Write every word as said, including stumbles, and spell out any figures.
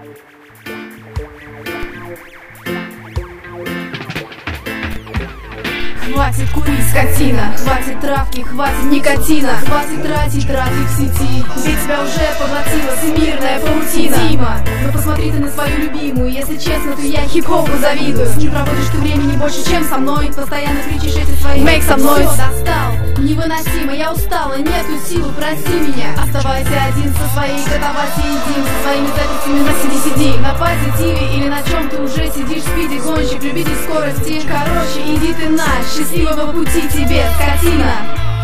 Хватит курить, скотина, хватит травки, хватит никотина, хватит тратить трафик в сети, ведь тебя уже поглотила всемирная паутина. Дима, ну посмотри ты на свою любимую, если честно, то я хип-хопу завидую. С ней проводишь ты времени больше, чем со мной, постоянно кричишь эти свои «Мейк со мной». Все, достал, невыносимо, я устала, нету сил, прости меня. Оставайся один со своей катавасией, Дим, со своими записями на сиди, сиди на позитиве или на чем ты уже сидишь, спиди, гонщик, любитель скорости. Короче, иди ты на, счастливого пути тебе, скотина.